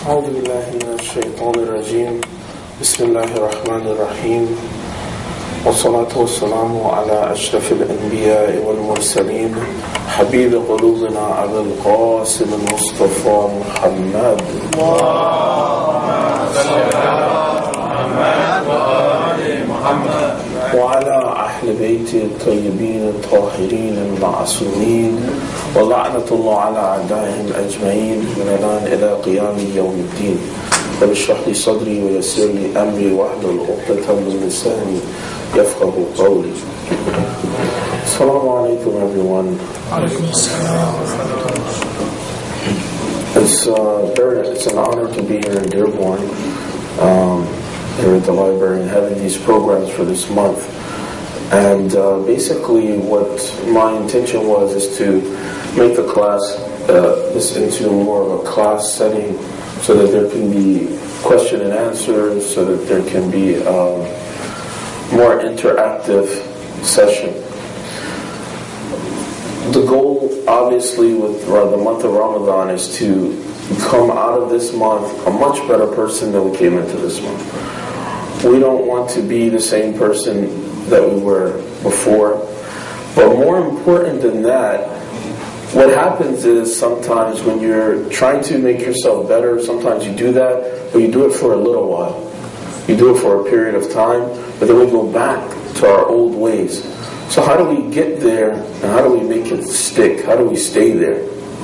أعوذ بالله من الشيطان الرجيم. بسم الله الرحمن الرحيم، والصلاة والسلام على أشرف الأنبياء والمرسلين، حبيب قلوبنا أبي القاسم المصطفى محمد. وعلى أهل بيته الطيبين الطاهرين المعصومين، ولعنة الله على أعدائهم أجمعين من الآن إلى قيام يوم الدين. رب اشرح لي صدري ويسر لي أمري واحلل عقدة من لساني يفقه قولي. Assalamu alaikum, everyone. It's an honor to be here in Dearborn, here at the library, and having these programs for this month. And basically what my intention was is to make the class this into more of a class setting, so that there can be question and answers, so that there can be more interactive session. The goal, obviously, with the month of Ramadan is to come out of this month a much better person than we came into this month. We don't want to be the same person that we were before. But more important than that, what happens is sometimes when you're trying to make yourself better, sometimes you do that, but you do it for a little while. You do it for a period of time, but then we go back to our old ways. So how do we get there, and how do we make it stick? How do we stay there?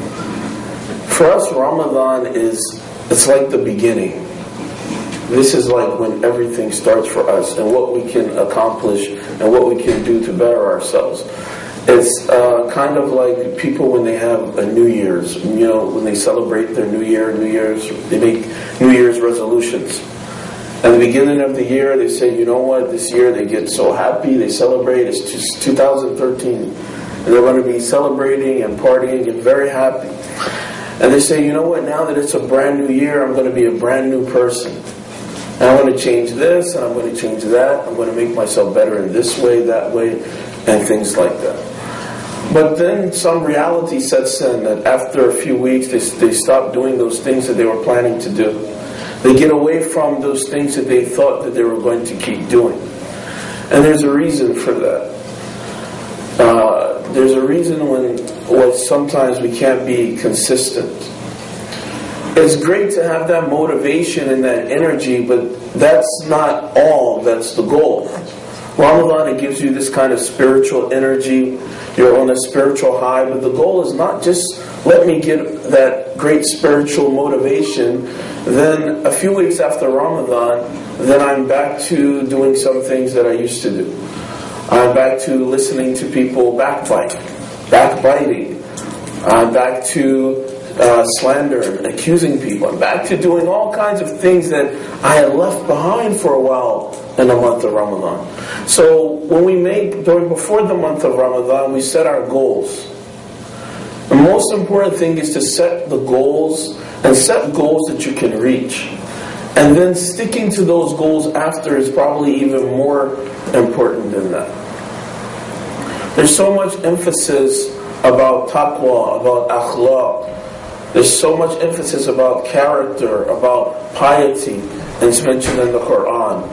For us, Ramadan it's like the beginning. This is like when everything starts for us, and what we can accomplish, and what we can do to better ourselves. It's kind of like people when they have a New Year's, when they celebrate their New Year's, they make New Year's resolutions. At the beginning of the year, they say, you know what, this year they get so happy, they celebrate, it's just 2013, and they're going to be celebrating and partying and very happy. And they say, you know what, now that it's a brand new year, I'm going to be a brand new person. And I'm going to change this, and I'm going to change that, I'm going to make myself better in this way, that way, and things like that. But then some reality sets in that after a few weeks, they stop doing those things that they were planning to do. They get away from those things that they thought that they were going to keep doing. And there's a reason for that. There's a reason when sometimes we can't be consistent. It's great to have that motivation and that energy, but that's not all, that's the goal. Ramadan, it gives you this kind of spiritual energy, you're on a spiritual high, but the goal is not just let me get that great spiritual motivation, then a few weeks after Ramadan, then I'm back to doing some things that I used to do. I'm back to listening to people backbiting. I'm back to slander and accusing people. I'm back to doing all kinds of things that I had left behind for a while in the month of Ramadan. So when before the month of Ramadan, we set our goals. The most important thing is to set the goals, and set goals that you can reach. And then sticking to those goals after is probably even more important than that. There's so much emphasis about taqwa, about akhlaq. There's so much emphasis about character, about piety, and it's mentioned in the Quran.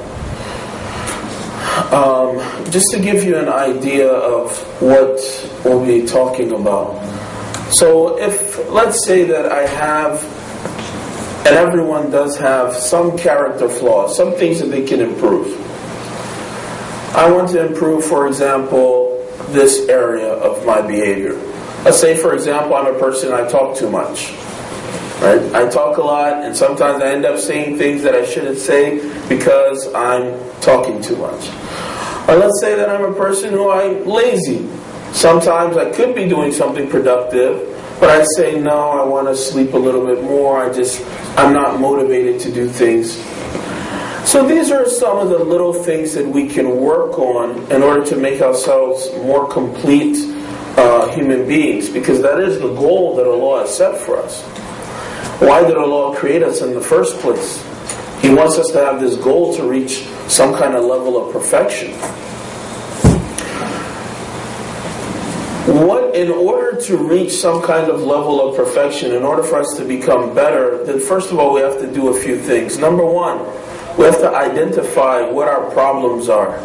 Just to give you an idea of what we'll be talking about. So if, let's say that I have, and everyone does have some character flaws, some things that they can improve. I want to improve, for example, this area of my behavior. Let's say, for example, I'm a person, I talk too much. Right? I talk a lot, and sometimes I end up saying things that I shouldn't say because I'm talking too much. Or let's say that I'm a person who I'm lazy. Sometimes I could be doing something productive, but I say, no, I want to sleep a little bit more. I'm not motivated to do things. So these are some of the little things that we can work on in order to make ourselves more complete human beings, because that is the goal that Allah has set for us. Why did Allah create us in the first place? He wants us to have this goal to reach some kind of level of perfection. In order to reach some kind of level of perfection, in order for us to become better, then first of all we have to do a few things. Number one, we have to identify what our problems are.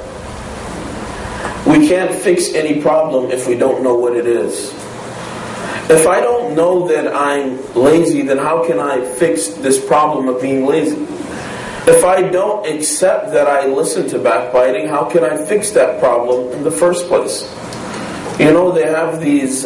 We can't fix any problem if we don't know what it is. If I don't know that I'm lazy, then how can I fix this problem of being lazy? If I don't accept that I listen to backbiting, how can I fix that problem in the first place? You know, they have these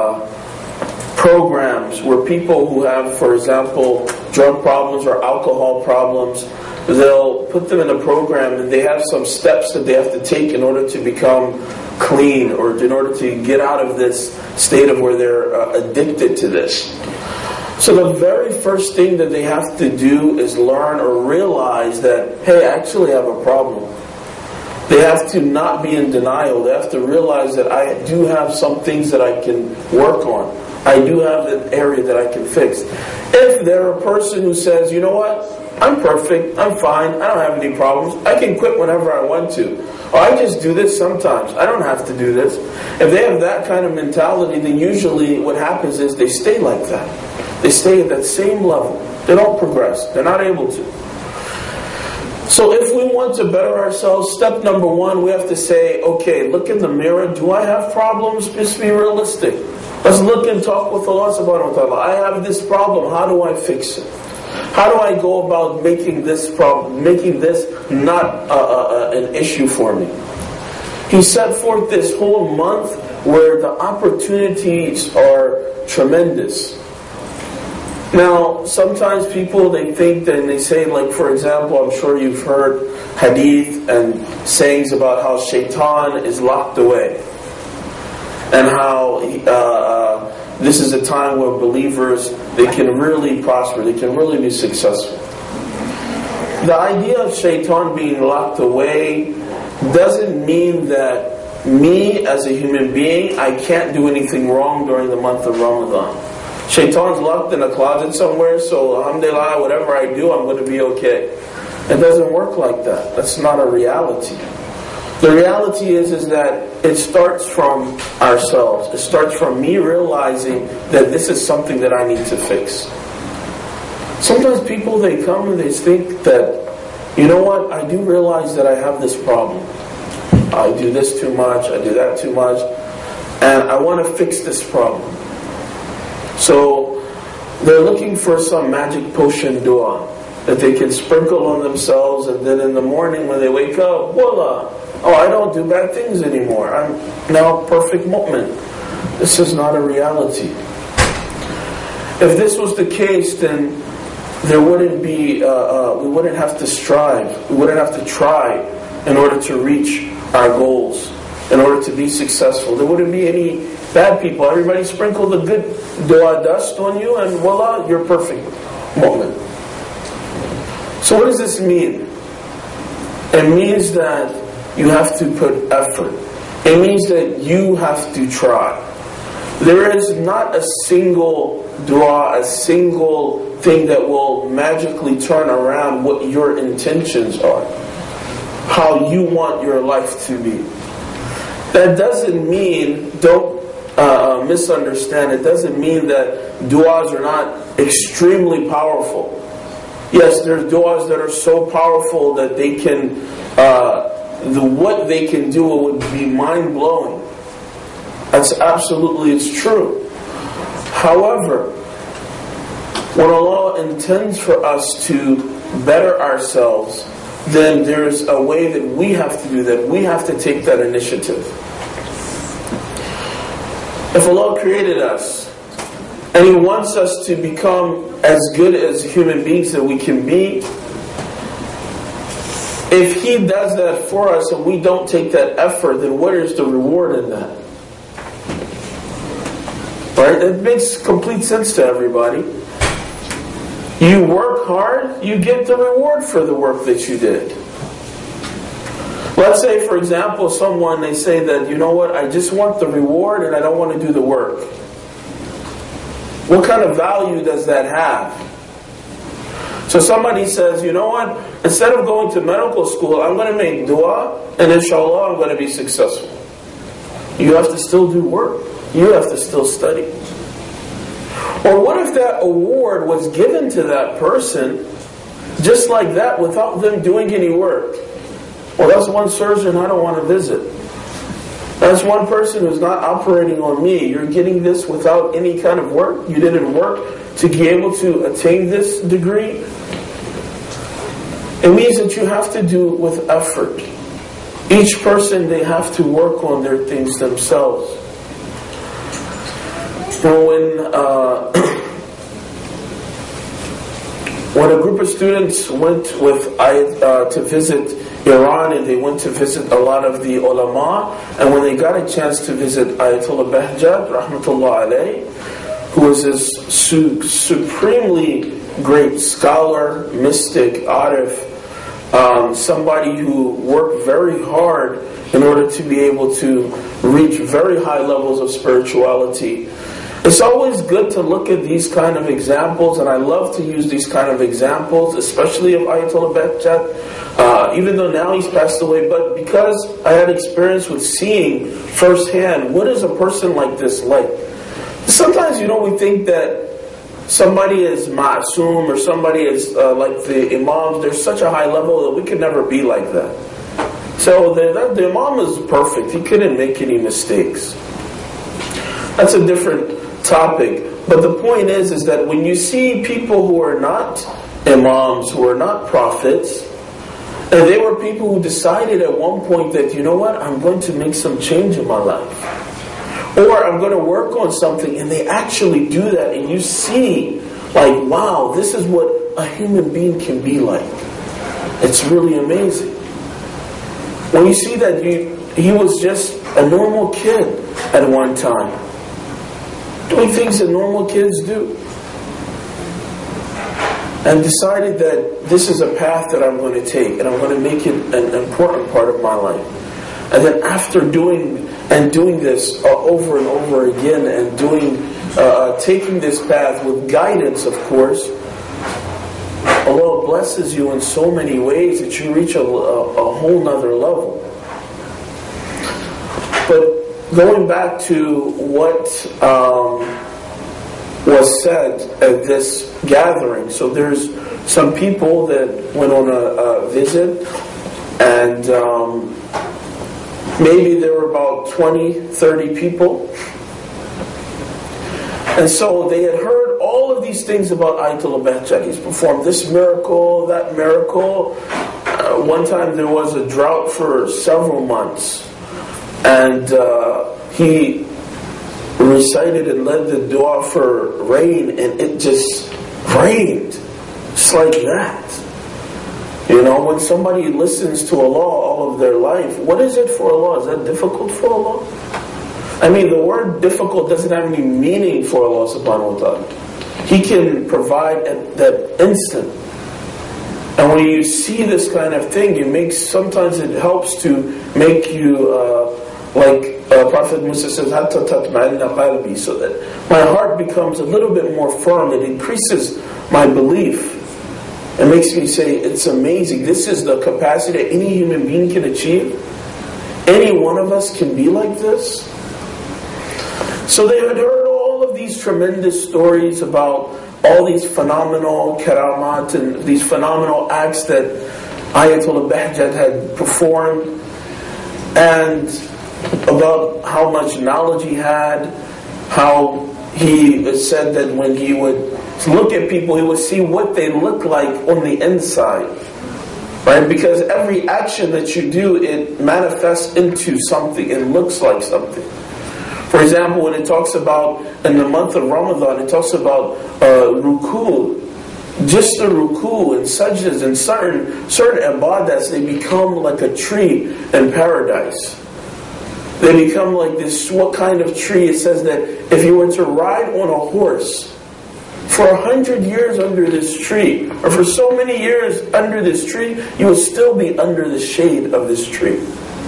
programs where people who have, for example, drug problems or alcohol problems, they'll put them in a program and they have some steps that they have to take in order to become clean or in order to get out of this state of where they're addicted to this. So the very first thing that they have to do is learn or realize that, hey, I actually have a problem. They have to not be in denial. They have to realize that I do have some things that I can work on. I do have an area that I can fix. If they're a person who says, you know what, I'm perfect, I'm fine, I don't have any problems, I can quit whenever I want to. Or I just do this sometimes, I don't have to do this. If they have that kind of mentality, then usually what happens is they stay like that. They stay at that same level. They don't progress. They're not able to. So if we want to better ourselves, step number one, we have to say, okay, look in the mirror. Do I have problems? Just be realistic. Let's look and talk with Allah subhanahu wa ta'ala. I have this problem. How do I fix it? How do I go about making this problem, making this not an issue for me? He set forth this whole month where the opportunities are tremendous. Now, sometimes people, they think that, and they say, like, for example, I'm sure you've heard hadith and sayings about how shaitan is locked away. And how this is a time where believers, they can really prosper, they can really be successful. The idea of shaitan being locked away doesn't mean that me as a human being, I can't do anything wrong during the month of Ramadan. Shaitan's locked in a closet somewhere, so alhamdulillah, whatever I do, I'm going to be okay. It doesn't work like that. That's not a reality. The reality is that it starts from ourselves. It starts from me realizing that this is something that I need to fix. Sometimes people, they come and they think that, you know what, I do realize that I have this problem. I do this too much, I do that too much, and I want to fix this problem. So they're looking for some magic potion dua that they can sprinkle on themselves, and then in the morning when they wake up, voila, oh, I don't do bad things anymore. I'm now a perfect mu'min. This is not a reality. If this was the case, then there wouldn't be, we wouldn't have to strive. We wouldn't have to try in order to reach our goals, in order to be successful. There wouldn't be any bad people. Everybody sprinkle the good dua dust on you, and voila, you're perfect mu'min. So what does this mean? It means that you have to put effort. It means that you have to try. There is not a single dua, a single thing that will magically turn around what your intentions are, how you want your life to be. That doesn't mean, don't misunderstand, it doesn't mean that du'as are not extremely powerful. Yes, there's du'as that are so powerful that they can, what they can do would be mind-blowing. That's absolutely, it's true. However, when Allah intends for us to better ourselves, then there's a way that we have to do that. We have to take that initiative. If Allah created us, and He wants us to become as good as human beings that we can be, if He does that for us and we don't take that effort, then what is the reward in that? Right? It makes complete sense to everybody. You work hard, you get the reward for the work that you did. Let's say, for example, someone, they say that, you know what, I just want the reward and I don't want to do the work. What kind of value does that have? So somebody says, you know what, instead of going to medical school, I'm going to make dua and inshallah I'm going to be successful. You have to still do work. You have to still study. Or what if that award was given to that person just like that without them doing any work? Well, that's one surgeon I don't want to visit. That's one person who's not operating on me. You're getting this without any kind of work. You didn't work to be able to attain this degree. It means that you have to do it with effort. Each person, they have to work on their things themselves. When a group of students went to visit Iran, and they went to visit a lot of the ulama, and when they got a chance to visit Ayatollah Bahjat, rahmatullah alayh, who was this supremely great scholar, mystic, arif, somebody who worked very hard in order to be able to reach very high levels of spirituality. It's always good to look at these kind of examples, and I love to use these kind of examples, especially of Ayatollah Bahjat, even though now he's passed away, but because I had experience with seeing firsthand, what is a person like this like? Sometimes, we think that somebody is ma'asum, or somebody is like the imams, they're such a high level that we could never be like that. So the imam is perfect, he couldn't make any mistakes. That's a different topic. But the point is that when you see people who are not imams, who are not prophets, and they were people who decided at one point that, I'm going to make some change in my life. Or I'm going to work on something, and they actually do that, and you see, like, wow, this is what a human being can be like. It's really amazing. When you see that he was just a normal kid at one time, doing things that normal kids do, and decided that this is a path that I'm going to take, and I'm going to make it an important part of my life. And then after doing this over and over again, and taking this path with guidance, of course, Allah blesses you in so many ways that you reach a whole nother level. But going back to what was said at this gathering, so there's some people that went on a visit, and maybe there were about 20, 30 people. And so they had heard all of these things about Ayatollah Bahjat. He's performed this miracle, that miracle. One time there was a drought for several months, and he recited and led the dua for rain, and it just rained. Just like that. When somebody listens to Allah all of their life, what is it for Allah? Is that difficult for Allah? I mean, the word difficult doesn't have any meaning for Allah subhanahu wa ta'ala. He can provide at that instant. And when you see this kind of thing, sometimes it helps to make you, like Prophet Musa says, "Hatta tatma'inna qalbi," so that my heart becomes a little bit more firm. It increases my belief. It makes me say, it's amazing. This is the capacity that any human being can achieve. Any one of us can be like this. So they had heard all of these tremendous stories about all these phenomenal karamat and these phenomenal acts that Ayatollah Bahjat had performed, and about how much knowledge he had, how he said that when he would look at people, he would see what they look like on the inside. Right? Because every action that you do, it manifests into something, it looks like something. For example, when it talks about, in the month of Ramadan, it talks about ruku, just the ruku and sajdas and certain ibadats, they become like a tree in paradise. They become like this, what kind of tree? It says that if you were to ride on a horse for 100 years under this tree, or for so many years under this tree, you would still be under the shade of this tree.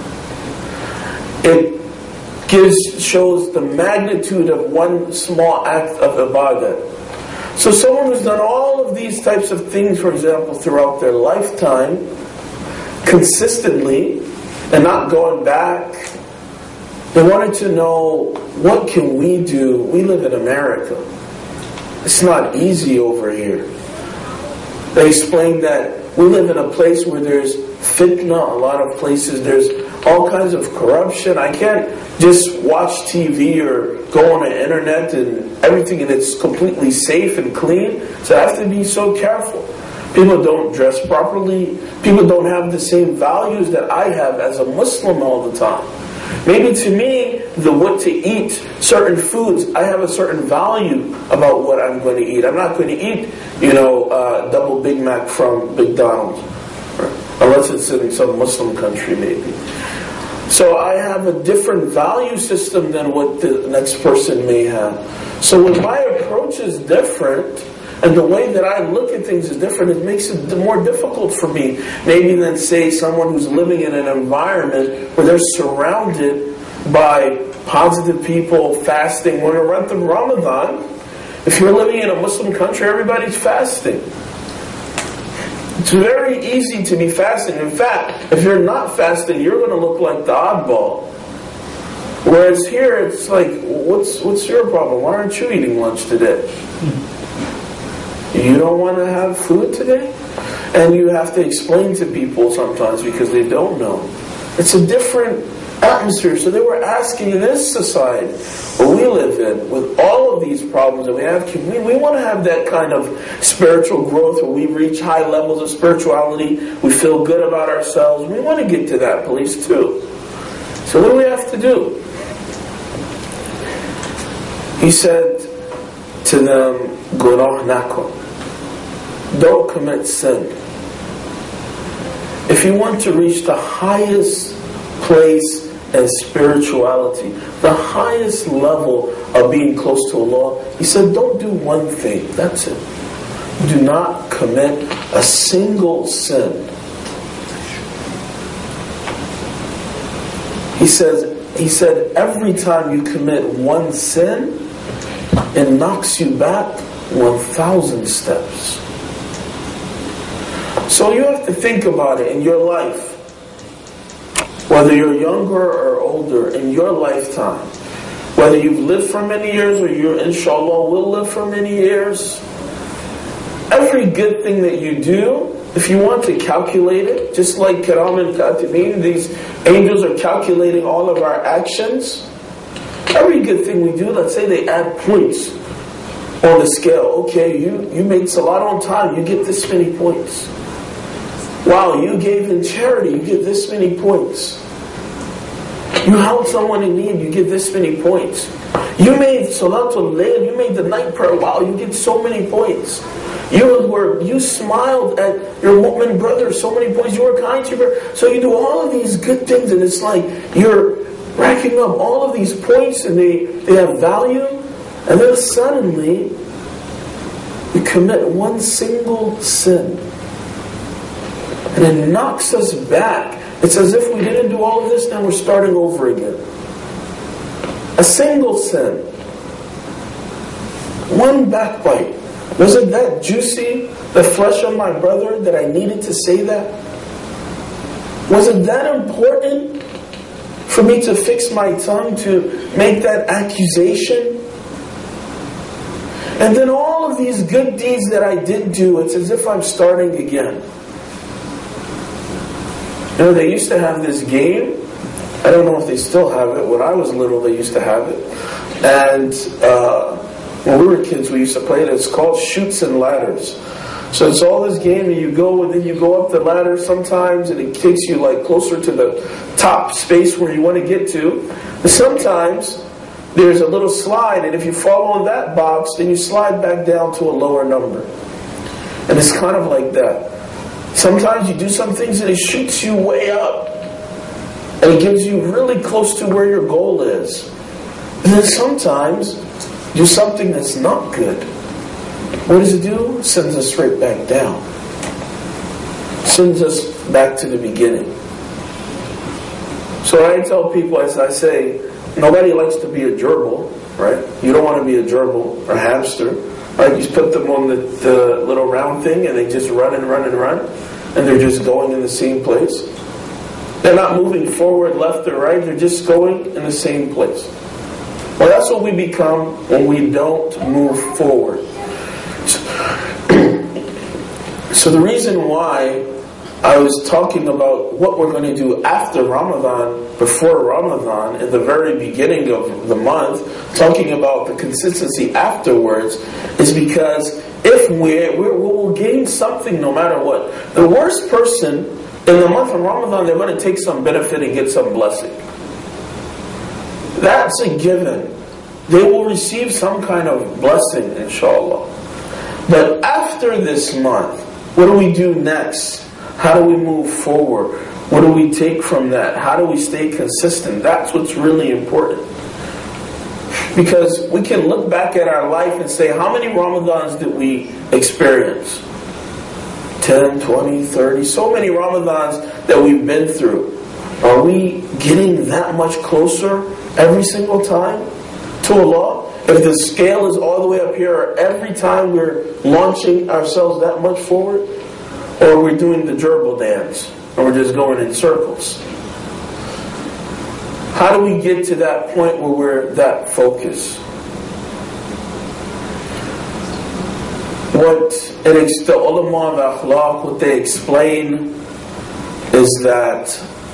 It shows the magnitude of one small act of ibadah. So someone who's done all of these types of things, for example, throughout their lifetime, consistently, and not going back They wanted to know, what can we do? We live in America. It's not easy over here. They explained that we live in a place where there's fitna, a lot of places there's all kinds of corruption. I can't just watch TV or go on the internet and everything and it's completely safe and clean. So I have to be so careful. People don't dress properly. People don't have the same values that I have as a Muslim all the time. Maybe to me, the what to eat, certain foods, I have a certain value about what I'm going to eat. I'm not going to eat, double Big Mac from McDonald's, unless it's in some Muslim country maybe. So I have a different value system than what the next person may have. So when my approach is different, and the way that I look at things is different, it makes it more difficult for me. Maybe than, say, someone who's living in an environment where they're surrounded by positive people fasting. When we're at the Ramadan, if you're living in a Muslim country, everybody's fasting. It's very easy to be fasting. In fact, if you're not fasting, you're going to look like the oddball. Whereas here, it's like, what's your problem? Why aren't you eating lunch today? You don't want to have food today? And you have to explain to people sometimes because they don't know. It's a different atmosphere. So they were asking, in this society where we live in, with all of these problems that we have, we want to have that kind of spiritual growth where we reach high levels of spirituality, we feel good about ourselves. We want to get to that place too. So what do we have to do? He said to them, Gunah nakum. Don't commit sin. If you want to reach the highest place in spirituality, the highest level of being close to Allah, he said, don't do one thing. That's it. Do not commit a single sin. He said, every time you commit one sin, it knocks you back 1,000 steps. So you have to think about it in your life. Whether you're younger or older, in your lifetime. Whether you've lived for many years or you, inshallah, will live for many years. Every good thing that you do, if you want to calculate it, just like Kiram and Katibin, these angels are calculating all of our actions. Every good thing we do, let's say they add points on the scale. Okay, you made salat on time, you get this many points. Wow, you gave in charity, you get this many points. You helped someone in need, you get this many points. You made Salatul Layl, you made the night prayer, wow, you get so many points. You smiled at your mu'min brother, so many points. You were kind to your brother. So you do all of these good things, and it's like you're racking up all of these points, and they have value. And then suddenly, you commit one single sin. And it knocks us back. It's as if we didn't do all of this, now we're starting over again. A single sin. One backbite. Was it that juicy, the flesh of my brother, that I needed to say that? Was it that important for me to fix my tongue to make that accusation? And then all of these good deeds that I did do, it's as if I'm starting again. You know, they used to have this game. I don't know if they still have it. When I was little, they used to have it. And when we were kids, we used to play it. It's called Chutes and Ladders. So it's all this game, and you go up the ladder sometimes, and it takes you like closer to the top space where you want to get to. And sometimes there's a little slide, and if you fall on that box, then you slide back down to a lower number. And it's kind of like that. Sometimes you do some things and it shoots you way up. And it gives you really close to where your goal is. And then sometimes, do something that's not good. What does it do? It sends us straight back down. Sends us back to the beginning. So I tell people, as I say, nobody likes to be a gerbil, right? You don't want to be a gerbil or hamster. Right? You just put them on the little round thing and they just run and run and run. And they're just going in the same place. They're not moving forward, left or right. They're just going in the same place. Well, that's what we become when we don't move forward. So the reason why I was talking about what we're going to do after Ramadan, before Ramadan, in the very beginning of the month, talking about the consistency afterwards, is because if we'll gain something no matter what. The worst person in the month of Ramadan, they're going to take some benefit and get some blessing. That's a given. They will receive some kind of blessing, inshallah. But after this month, what do we do next? How do we move forward? What do we take from that? How do we stay consistent? That's what's really important. Because we can look back at our life and say, how many Ramadans did we experience? 10, 20, 30, so many Ramadans that we've been through. Are we getting that much closer every single time to Allah? If the scale is all the way up here, every time we're launching ourselves that much forward, or we're doing the gerbil dance, and we're just going in circles. How do we get to that point where we're that focused? What the ulama of akhlaq, what they explain is that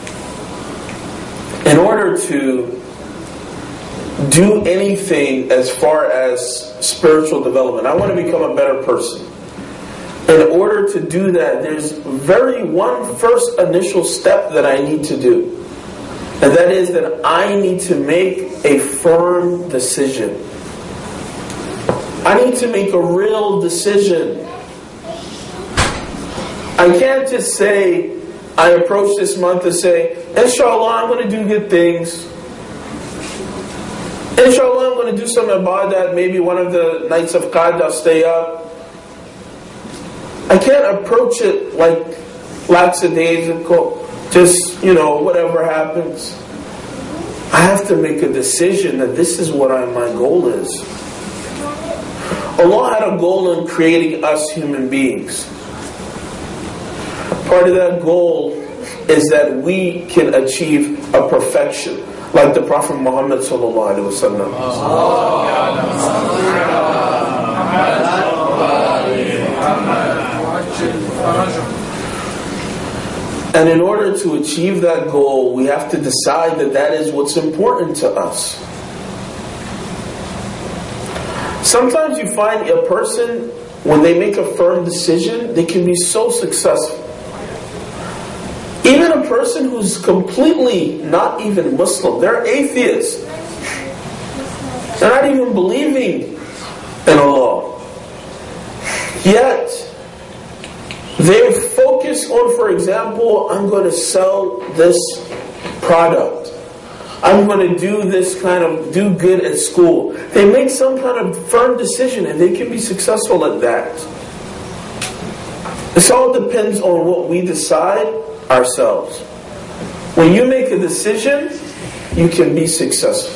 in order to do anything as far as spiritual development, I want to become a better person. In order to do that, there's one first initial step that I need to do. And that is that I need to make a firm decision. I need to make a real decision. I can't just say, I approach this month to say, inshallah, I'm going to do good things. Inshallah, I'm going to do some ibadat. Maybe one of the nights of Qadr, I'll stay up. I can't approach it like lackadaisical, just, whatever happens. I have to make a decision that this is what my goal is. Allah had a goal in creating us human beings. Part of that goal is that we can achieve a perfection, like the Prophet Muhammad sallallahu alaihi wasallam. And in order to achieve that goal, we have to decide that is what's important to us. Sometimes you find a person, when they make a firm decision, they can be so successful. Even a person who's completely not even Muslim, they're atheists. They're not even believing in Allah. Yet, they focus on, for example, I'm going to sell this product. I'm going to do do good at school. They make some kind of firm decision and they can be successful at that. This all depends on what we decide ourselves. When you make a decision, you can be successful.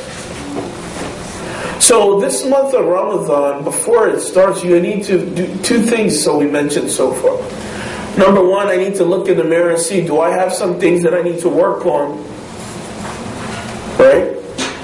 So this month of Ramadan, before it starts, you need to do two things, so we mentioned so far. Number one, I need to look in the mirror and see, do I have some things that I need to work on? Right?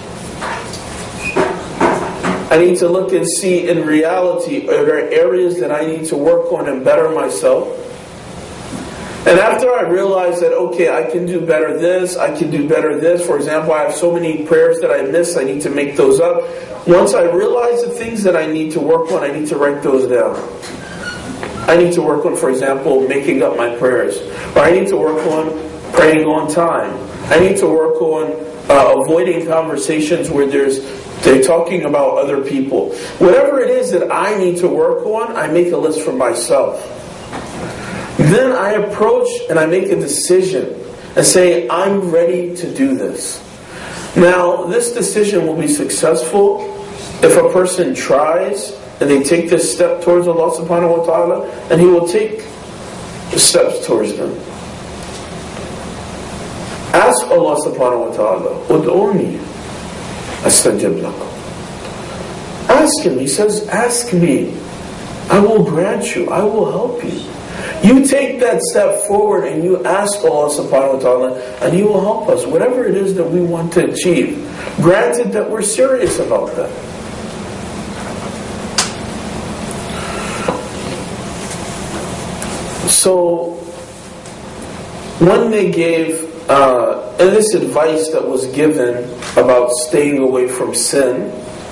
I need to look and see in reality, are there areas that I need to work on and better myself? And after I realize that, okay, I can do better this, I can do better this. For example, I have so many prayers that I miss, I need to make those up. Once I realize the things that I need to work on, I need to write those down. I need to work on, for example, making up my prayers. Or I need to work on praying on time. I need to work on avoiding conversations where they're talking about other people. Whatever it is that I need to work on, I make a list for myself. Then I approach and I make a decision and say, I'm ready to do this. Now, this decision will be successful if a person tries and they take this step towards Allah subhanahu wa ta'ala, and He will take the steps towards them. Ask Allah subhanahu wa ta'ala, Ud'uni astajib lakum. Ask Him. He says, ask me. I will grant you. I will help you. You take that step forward and you ask Allah subhanahu wa ta'ala, and He will help us, whatever it is that we want to achieve. Granted that we're serious about that. So, when they gave, and this advice that was given about staying away from sin,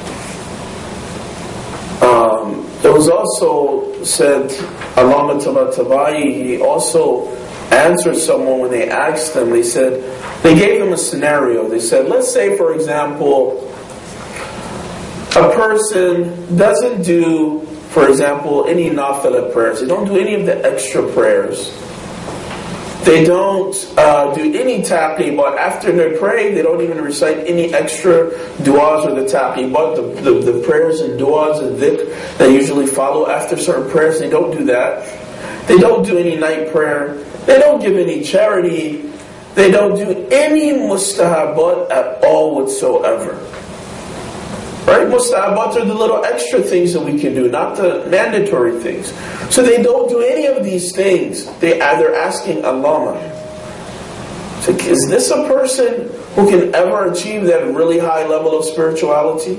it was also said, Allama Tabatabai, he also answered someone when they asked them, they gave them a scenario. They said, let's say for example, a person doesn't do, for example, any nafilah prayers. They don't do any of the extra prayers. They don't do any taqiyat. After they pray, they don't even recite any extra du'as or the taqiyat, the prayers and du'as and dhikr that usually follow after certain prayers. They don't do that. They don't do any night prayer. They don't give any charity. They don't do any mustahabat at all whatsoever. Right? Mustahabat are the little extra things that we can do, not the mandatory things. So they don't do any of these things. They're asking Allah. So is this a person who can ever achieve that really high level of spirituality?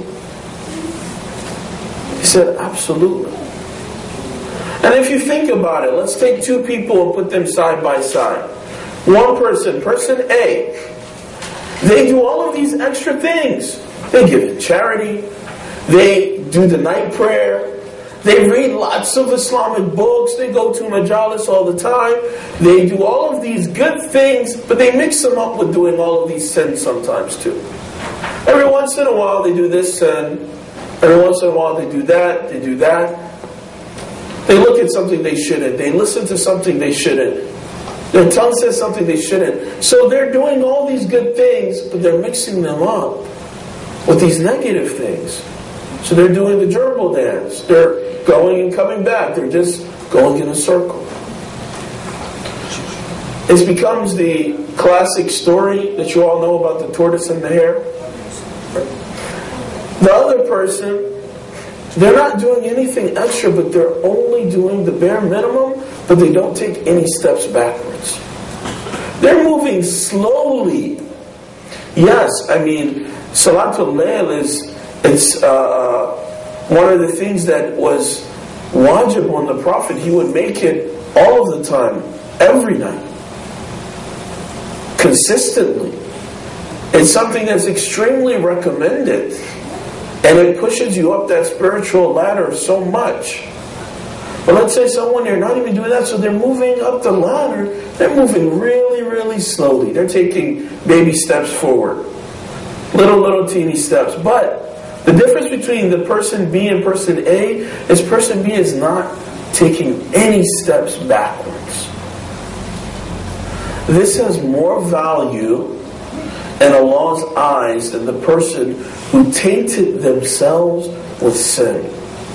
He said, absolutely. And if you think about it, let's take two people and put them side by side. One person, person A, they do all of these extra things. They give in charity, they do the night prayer, they read lots of Islamic books, they go to majalis all the time, they do all of these good things, but they mix them up with doing all of these sins sometimes too. Every once in a while they do this sin, every once in a while they do that, they do that. They look at something they shouldn't, they listen to something they shouldn't, their tongue says something they shouldn't. So they're doing all these good things, but they're mixing them up with these negative things. So they're doing the gerbil dance. They're going and coming back. They're just going in a circle. It becomes the classic story that you all know about the tortoise and the hare. The other person, they're not doing anything extra, but they're only doing the bare minimum, but they don't take any steps backwards. They're moving slowly. Yes, I mean, Salatul Layl it's one of the things that was wajib on the Prophet. He would make it all of the time, every night, consistently. It's something that's extremely recommended, and it pushes you up that spiritual ladder so much. But let's say someone, they're not even doing that, so they're moving up the ladder, they're moving really, really slowly. They're taking baby steps forward. Little teeny steps. But the difference between the person B and person A is person B is not taking any steps backwards. This has more value in Allah's eyes than the person who tainted themselves with sin.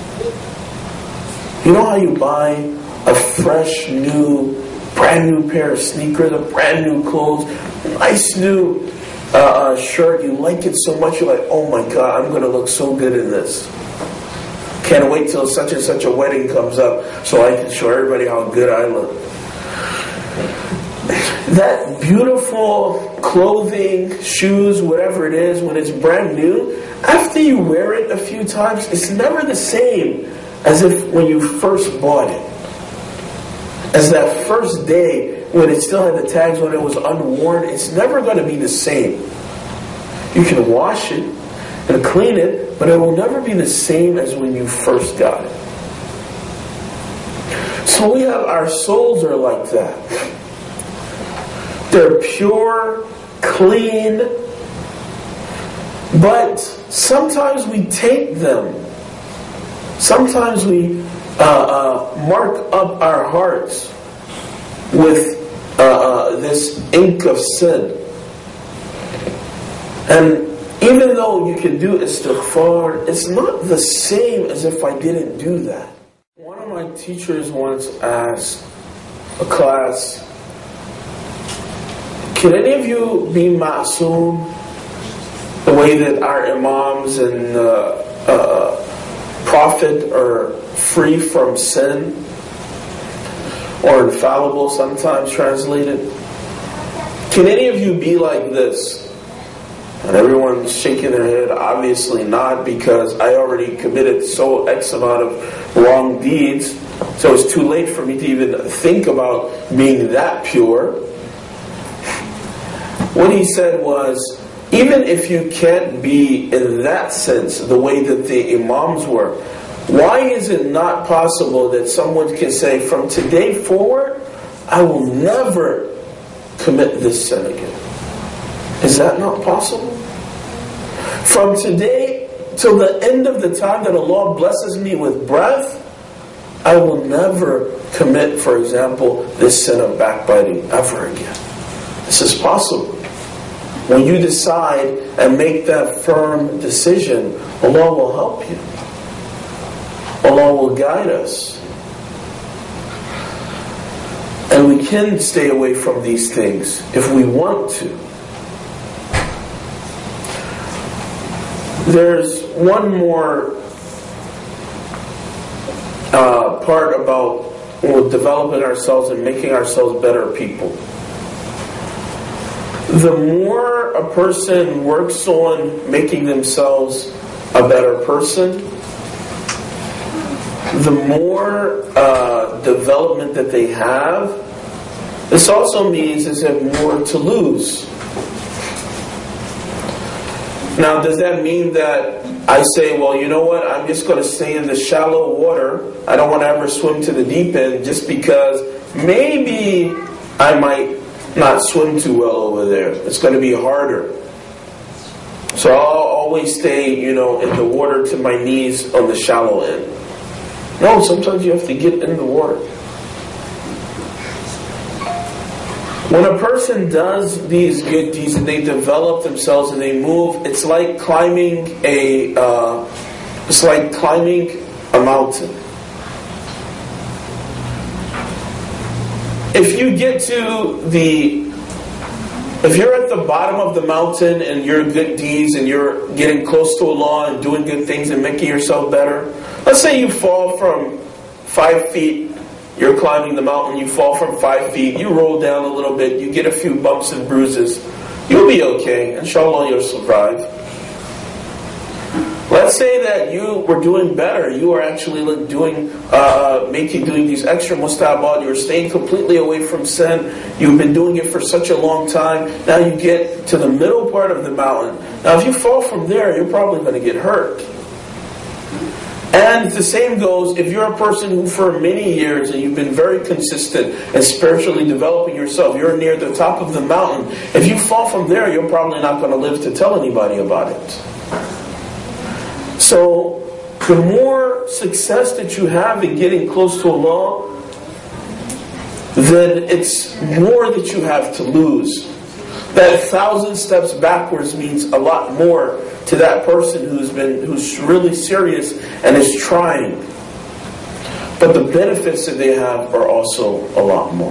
You know how you buy a fresh, brand new pair of sneakers, a brand new clothes, nice new shirt, you like it so much, you're like, oh my God, I'm going to look so good in this. Can't wait till such and such a wedding comes up so I can show everybody how good I look. That beautiful clothing, shoes, whatever it is, when it's brand new, after you wear it a few times, it's never the same as if when you first bought it. As that first day when it still had the tags on it was unworn, it's never going to be the same. You can wash it and clean it, but it will never be the same as when you first got it. So we have, our souls are like that. They're pure, clean, but sometimes we taint them. Sometimes we mark up our hearts with this ink of sin. And even though you can do istighfar, it's not the same as if I didn't do that. One of my teachers once asked a class, can any of you be ma'soom the way that our imams and Prophet are free from sin? or infallible sometimes translated. Can any of you be like this? And everyone's shaking their head. Obviously not, because I already committed so X amount of wrong deeds, so it's too late for me to even think about being that pure. What he said was, even if you can't be in that sense the way that the Imams were, why is it not possible that someone can say, from today forward, I will never commit this sin again? Is that not possible? From today till the end of the time that Allah blesses me with breath, I will never commit, for example, this sin of backbiting ever again. This is possible. When you decide and make that firm decision, Allah will help you. Allah will guide us. And we can stay away from these things if we want to. There's one more part about developing ourselves and making ourselves better people. The more a person works on making themselves a better person, the more development that they have, this also means they have more to lose. Now, does that mean that I say, well, you know what, I'm just going to stay in the shallow water, I don't want to ever swim to the deep end, just because maybe I might not swim too well over there. It's going to be harder. So I'll always stay, in the water to my knees on the shallow end. No, sometimes you have to get in the water. When a person does these good deeds and they develop themselves and they move, it's like climbing a mountain. If you're at the bottom of the mountain and your good deeds and you're getting close to Allah and doing good things and making yourself better, let's say you fall from 5 feet, you're climbing the mountain, you fall from 5 feet, you roll down a little bit, you get a few bumps and bruises, you'll be okay, inshallah you'll survive. Let's say that you were doing better. You are actually doing these extra mustahabat. You're staying completely away from sin. You've been doing it for such a long time. Now you get to the middle part of the mountain. Now if you fall from there, you're probably going to get hurt. And the same goes if you're a person who for many years and you've been very consistent and spiritually developing yourself, you're near the top of the mountain. If you fall from there, you're probably not going to live to tell anybody about it. So, the more success that you have in getting close to Allah, then it's more that you have to lose. That 1,000 steps backwards means a lot more to that person who's really serious and is trying. But the benefits that they have are also a lot more.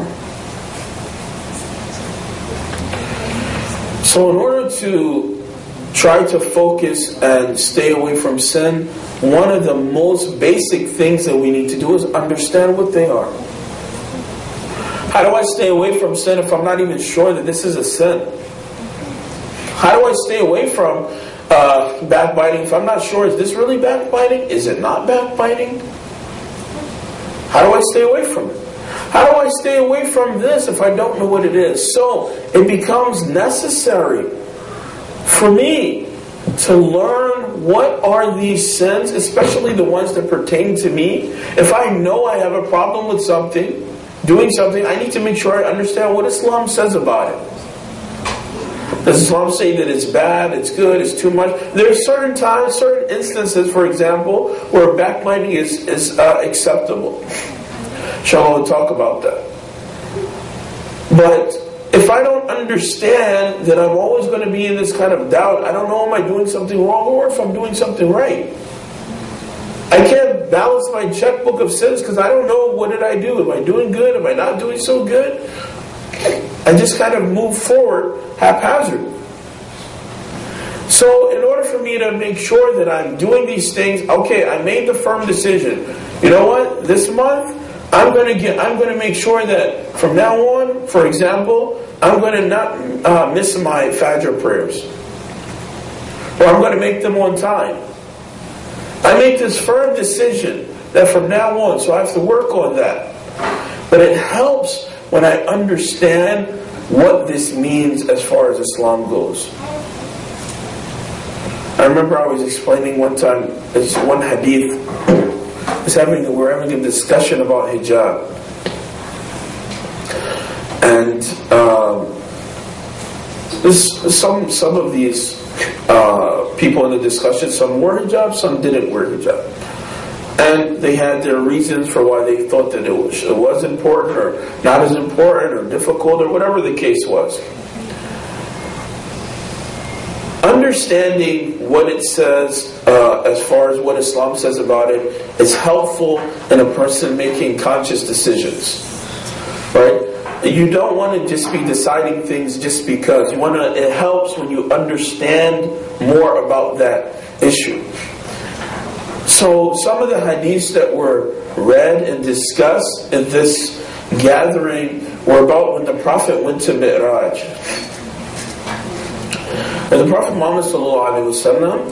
So in order to try to focus and stay away from sin, one of the most basic things that we need to do is understand what they are. How do I stay away from sin if I'm not even sure that this is a sin? How do I stay away from backbiting if I'm not sure, is this really backbiting? Is it not backbiting? How do I stay away from it? How do I stay away from this if I don't know what it is? So it becomes necessary for me to learn what are these sins, especially the ones that pertain to me. If I know I have a problem with something, doing something, I need to make sure I understand what Islam says about it. Does Islam say that it's bad, it's good, it's too much? There are certain times, certain instances, for example, where backbiting is acceptable. Inshallah, we'll talk about that. But if I don't understand that I'm always going to be in this kind of doubt, I don't know am I doing something wrong or if I'm doing something right. I can't balance my checkbook of sins because I don't know what did I do. Am I doing good? Am I not doing so good? I just kind of move forward haphazard. So in order for me to make sure that I'm doing these things, okay, I made the firm decision. You know what? This month, I'm going to make sure that from now on, for example, I'm going to not miss my Fajr prayers. Or I'm going to make them on time. I make this firm decision that from now on, so I have to work on that. But it helps when I understand what this means as far as Islam goes. I remember I was explaining one time, this one hadith, we're having a discussion about hijab. And some of these people in the discussion, some wore hijab, some didn't wear hijab. And they had their reasons for why they thought that it was important or not as important or difficult or whatever the case was. Understanding what it says as far as what Islam says about it is helpful in a person making conscious decisions. Right? You don't want to just be deciding things just because. It helps when you understand more about that issue. So some of the hadiths that were read and discussed in this gathering were about when the Prophet went to Mi'raj. And the Prophet Muhammad sallallahu alaihi wasallam,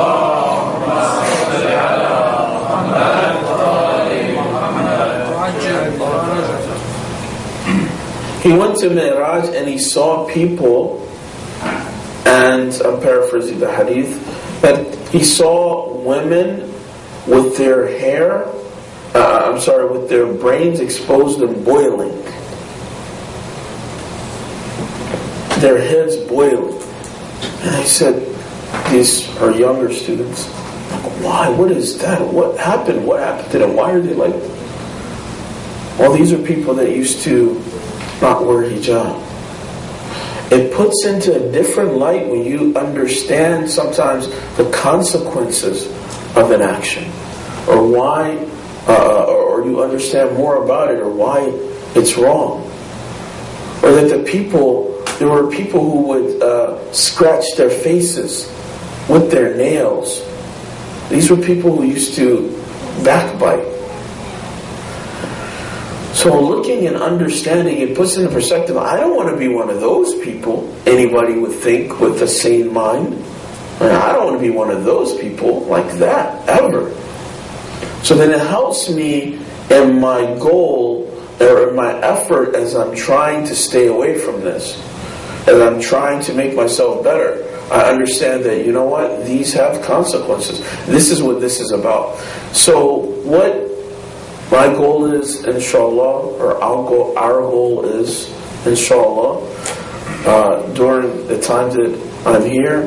he went to Mi'raj and he saw people, and I'm paraphrasing the hadith, but he saw women with their hair, with their brains exposed and boiling. Their heads boiling. And I said, these are younger students. Why? What is that? What happened? What happened to them? Why are they like that? Well, these are people that used to not wear hijab. It puts into a different light when you understand sometimes the consequences of an action, or why, or you understand more about it, or why it's wrong, or that there were people who would scratch their faces with their nails. These were people who used to backbite. So looking and understanding, it puts into perspective, I don't want to be one of those people. Anybody would think with a sane mind. I don't want to be one of those people like that, ever. So then it helps me in my goal, or in my effort as I'm trying to stay away from this. As I'm trying to make myself better. I understand that, you know what, these have consequences. This is what this is about. So what my goal is, inshallah, or our goal is, inshallah, during the time that I'm here,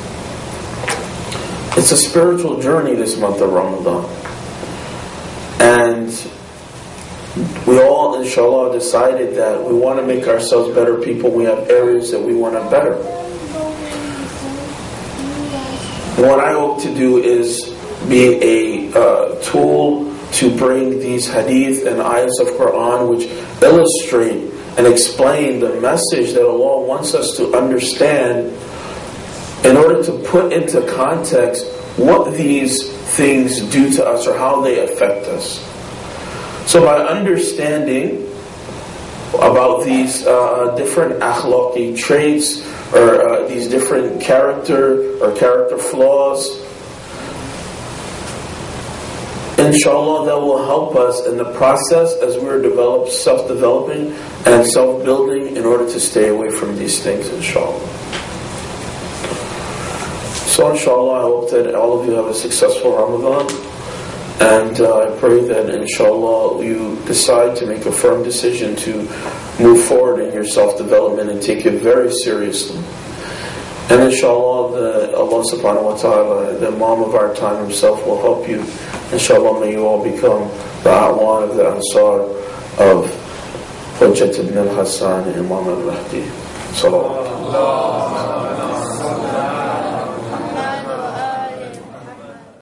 it's a spiritual journey this month of Ramadan. And we all, inshallah, decided that we want to make ourselves better people. We have areas that we want to better. What I hope to do is be a tool to bring these hadith and ayahs of Quran which illustrate and explain the message that Allah wants us to understand, in order to put into context what these things do to us or how they affect us. So by understanding about these different akhlaqi traits, or these different character flaws, inshallah, that will help us in the process as we're self-developing and self-building in order to stay away from these things, inshallah. So inshallah, I hope that all of you have a successful Ramadan, and I pray that inshallah you decide to make a firm decision to move forward in your self-development and take it very seriously. And inshallah, Allah subhanahu wa ta'ala, the Imam of our time himself, will help you. Inshallah, may you all become the A'wan of the Ansar of Hujjat ibn al-Hassan and Imam al-Mahdi. Salawat.